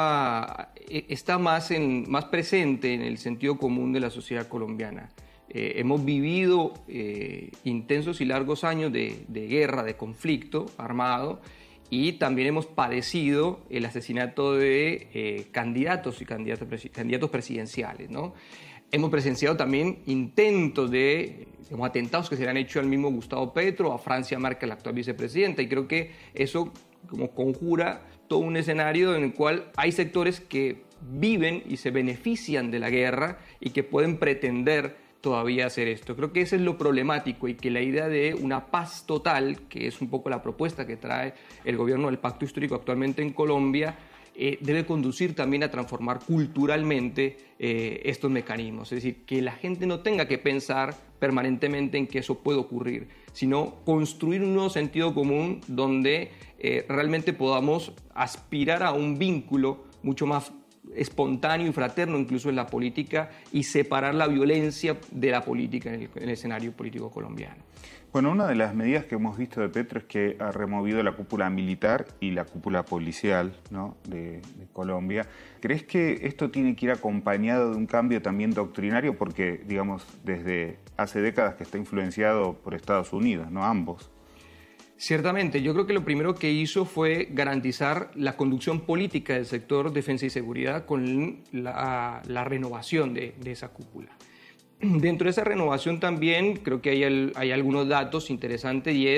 ha, está más, en, más presente en el sentido común de la sociedad colombiana. Eh, hemos vivido eh, intensos y largos años de, de guerra, de conflicto armado, y también hemos padecido el asesinato de eh, candidatos y candidatos, candidatos presidenciales, ¿no? Hemos presenciado también intentos de, digamos, atentados que se le han hecho al mismo Gustavo Petro, a Francia Márquez, la actual vicepresidenta, y creo que eso como conjura todo un escenario en el cual hay sectores que viven y se benefician de la guerra y que pueden pretender todavía hacer esto. Creo que eso es lo problemático, y que la idea de una paz total, que es un poco la propuesta que trae el gobierno del Pacto Histórico actualmente en Colombia, eh, debe conducir también a transformar culturalmente eh, estos mecanismos. Es decir, que la gente no tenga que pensar permanentemente en que eso puede ocurrir, sino construir un nuevo sentido común donde eh, realmente podamos aspirar a un vínculo mucho más espontáneo y fraterno incluso en la política, y separar la violencia de la política en el, en el escenario político colombiano. Bueno, una de las medidas que hemos visto de Petro es que ha removido la cúpula militar y la cúpula policial, ¿no? de, de Colombia. ¿Crees que esto tiene que ir acompañado de un cambio también doctrinario? Porque, digamos, desde hace décadas que está influenciado por Estados Unidos, ¿no? Ambos. Ciertamente, yo creo que lo primero que hizo fue garantizar la conducción política del sector defensa y seguridad con la, la renovación de, de esa cúpula. Dentro de esa renovación también creo que hay, el, hay algunos datos interesantes, y es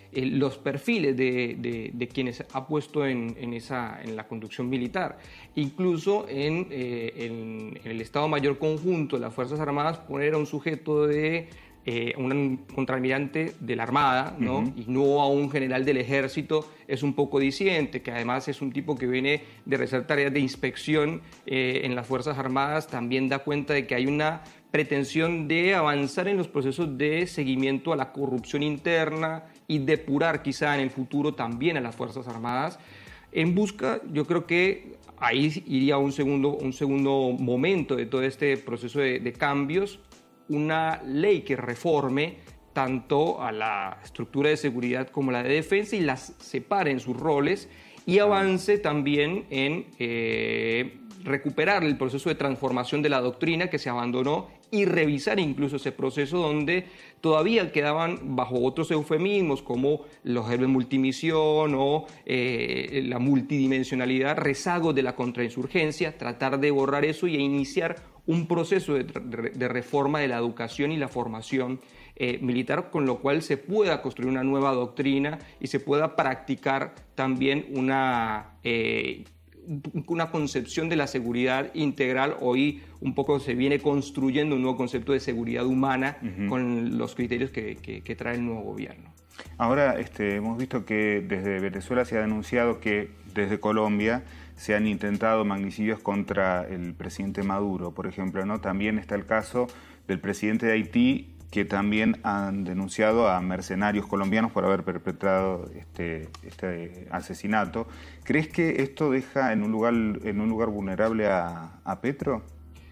eh, los perfiles de, de, de quienes ha puesto en, en, esa, en la conducción militar. Incluso en, eh, en, en el Estado Mayor Conjunto de las Fuerzas Armadas, poner a un sujeto de eh, un contraalmirante de la Armada, ¿no? Uh-huh. y no a un general del Ejército, es un poco disidente, que además es un tipo que viene de realizar tareas de inspección eh, en las Fuerzas Armadas, también da cuenta de que hay una pretensión de avanzar en los procesos de seguimiento a la corrupción interna y depurar quizá en el futuro también a las Fuerzas Armadas, en busca, yo creo que ahí iría un segundo, un segundo momento de todo este proceso de, de cambios, una ley que reforme tanto a la estructura de seguridad como la de defensa y las separe en sus roles y avance también en eh, recuperar el proceso de transformación de la doctrina que se abandonó y revisar incluso ese proceso donde todavía quedaban bajo otros eufemismos como los héroes multimisión o eh, la multidimensionalidad, rezagos de la contrainsurgencia, tratar de borrar eso y iniciar un proceso de, de reforma de la educación y la formación eh, militar, con lo cual se pueda construir una nueva doctrina y se pueda practicar también una, eh, una concepción de la seguridad integral. Hoy un poco se viene construyendo un nuevo concepto de seguridad humana uh-huh. con los criterios que, que, que trae el nuevo gobierno. Ahora este, hemos visto que desde Venezuela se ha denunciado que desde Colombia se han intentado magnicidios contra el presidente Maduro, por ejemplo, ¿no? También está el caso del presidente de Haití, que también han denunciado a mercenarios colombianos por haber perpetrado este, este asesinato. ¿Crees que esto deja en un lugar, en un lugar vulnerable a, a Petro?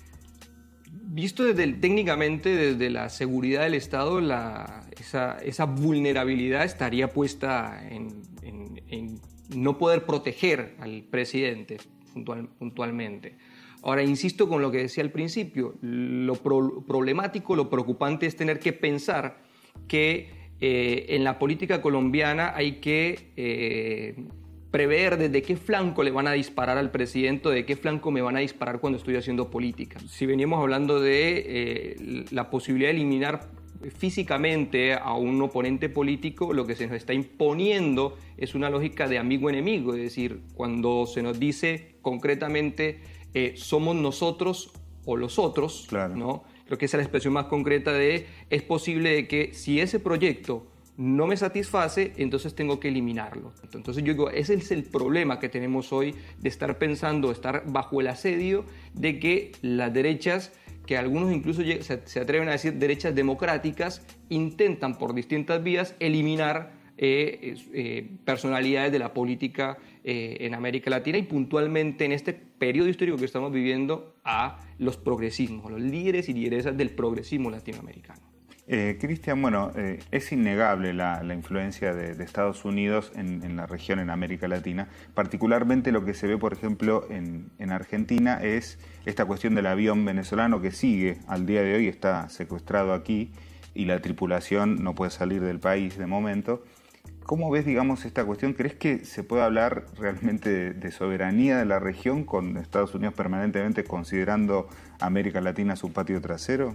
Visto desde, técnicamente desde la seguridad del Estado, la, esa, esa vulnerabilidad estaría puesta en, en, en no poder proteger al presidente puntual, puntualmente. Ahora, insisto con lo que decía al principio, lo pro, problemático, lo preocupante es tener que pensar que eh, en la política colombiana hay que eh, prever desde qué flanco le van a disparar al presidente, de qué flanco me van a disparar cuando estoy haciendo política. Si veníamos hablando de eh, la posibilidad de eliminar físicamente a un oponente político, lo que se nos está imponiendo es una lógica de amigo-enemigo, es decir, cuando se nos dice concretamente eh, somos nosotros o los otros, claro. ¿no? Creo que esa es la expresión más concreta de es posible de que si ese proyecto no me satisface, entonces tengo que eliminarlo. Entonces yo digo, ese es el problema que tenemos hoy de estar pensando, estar bajo el asedio de que las derechas, que algunos incluso se atreven a decir derechas democráticas, intentan por distintas vías eliminar eh, eh, personalidades de la política eh, en América Latina y puntualmente en este periodo histórico que estamos viviendo a los progresismos, a los líderes y lideresas del progresismo latinoamericano. Eh, Cristian, bueno, eh, es innegable la, la influencia de, de Estados Unidos en, en la región, en América Latina. Particularmente lo que se ve, por ejemplo, en, en Argentina es esta cuestión del avión venezolano que sigue al día de hoy, está secuestrado aquí y la tripulación no puede salir del país de momento. ¿Cómo ves, digamos, esta cuestión? ¿Crees que se puede hablar realmente de, de soberanía de la región con Estados Unidos permanentemente considerando América Latina su patio trasero?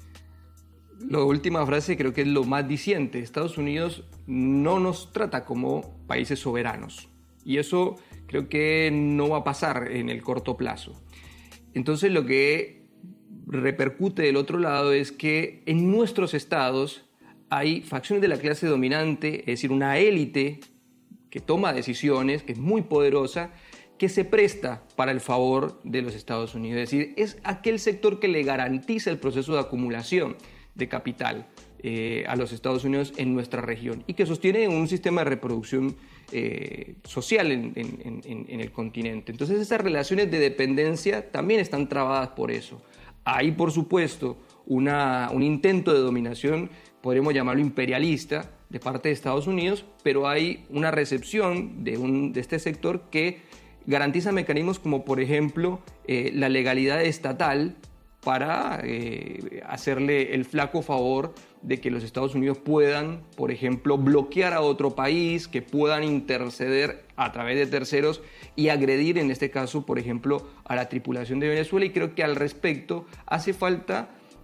La última frase creo que es lo más diciente. Estados Unidos no nos trata como países soberanos y eso creo que no va a pasar en el corto plazo. Entonces lo que repercute del otro lado es que en nuestros estados hay facciones de la clase dominante, es decir, una élite que toma decisiones, que es muy poderosa, que se presta para el favor de los Estados Unidos. Es decir, es aquel sector que le garantiza el proceso de acumulación de capital eh, a los Estados Unidos en nuestra región y que sostiene un sistema de reproducción eh, social en, en, en, en el continente. Entonces esas relaciones de dependencia también están trabadas por eso. Hay, por supuesto, una, un intento de dominación, podríamos llamarlo imperialista, de parte de Estados Unidos, pero hay una recepción de, un, de este sector que garantiza mecanismos como, por ejemplo, eh, la legalidad estatal, para eh, hacerle el flaco favor de que los Estados Unidos puedan, por ejemplo, bloquear a otro país, que puedan interceder a través de terceros y agredir, en este caso, por ejemplo, a la tripulación de Venezuela. Y creo que al respecto hace falta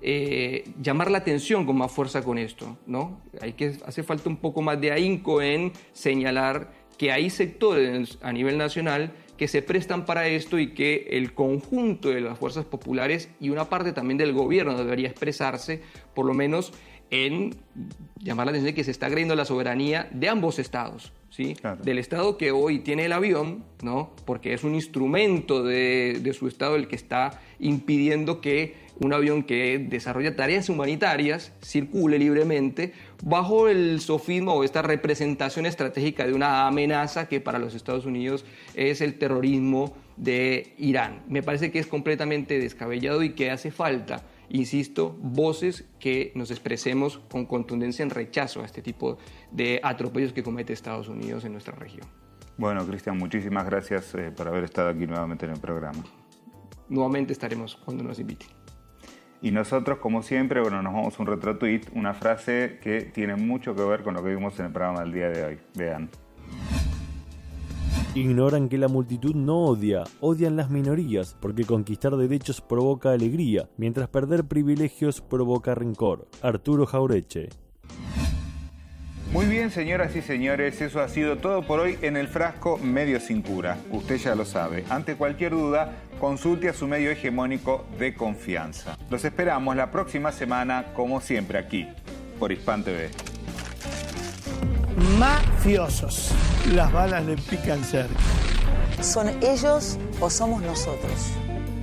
eh, llamar la atención con más fuerza con esto, ¿no? Hay que, hace falta un poco más de ahínco en señalar que hay sectores a nivel nacional que se prestan para esto y que el conjunto de las fuerzas populares y una parte también del gobierno debería expresarse, por lo menos en llamar la atención de que se está agrediendo la soberanía de ambos estados, ¿sí? Claro. Del estado que hoy tiene el avión, ¿no? Porque es un instrumento de, de su estado el que está impidiendo que un avión que desarrolla tareas humanitarias circule libremente bajo el sofisma o esta representación estratégica de una amenaza que para los Estados Unidos es el terrorismo de Irán. Me parece que es completamente descabellado y que hace falta, insisto, voces que nos expresemos con contundencia en rechazo a este tipo de atropellos que comete Estados Unidos en nuestra región. Bueno, Cristian, muchísimas gracias eh, por haber estado aquí nuevamente en el programa. Nuevamente estaremos cuando nos inviten. Y nosotros, como siempre, bueno, nos vamos a un retro-tweet, una frase que tiene mucho que ver con lo que vimos en el programa del día de hoy. Vean. Ignoran que la multitud no odia, odian las minorías, porque conquistar derechos provoca alegría, mientras perder privilegios provoca rencor. Arturo Jaureche. Muy bien, señoras y señores, eso ha sido todo por hoy en El Frasco Medio Sin Cura. Usted ya lo sabe. Ante cualquier duda, consulte a su medio hegemónico de confianza. Los esperamos la próxima semana, como siempre, aquí, por Hispan T V. Mafiosos. Las balas le pican cerca. ¿Son ellos o somos nosotros?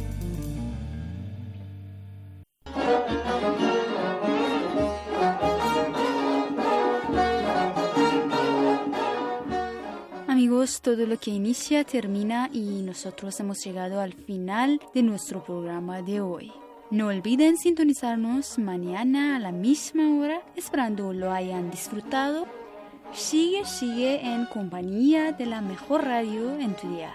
Amigos, todo lo que inicia termina y nosotros hemos llegado al final de nuestro programa de hoy. No olviden sintonizarnos mañana a la misma hora, esperando lo hayan disfrutado. Sigue, sigue en compañía de la mejor radio en tu dial.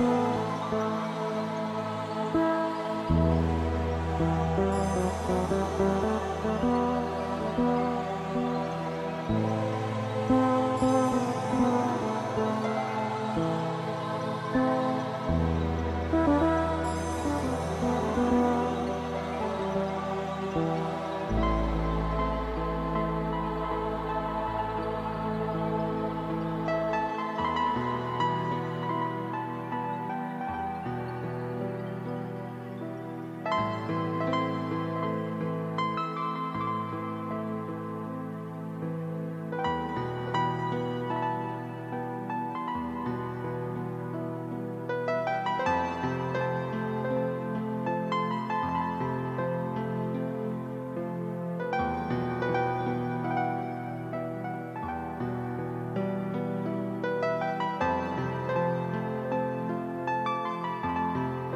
Thank you.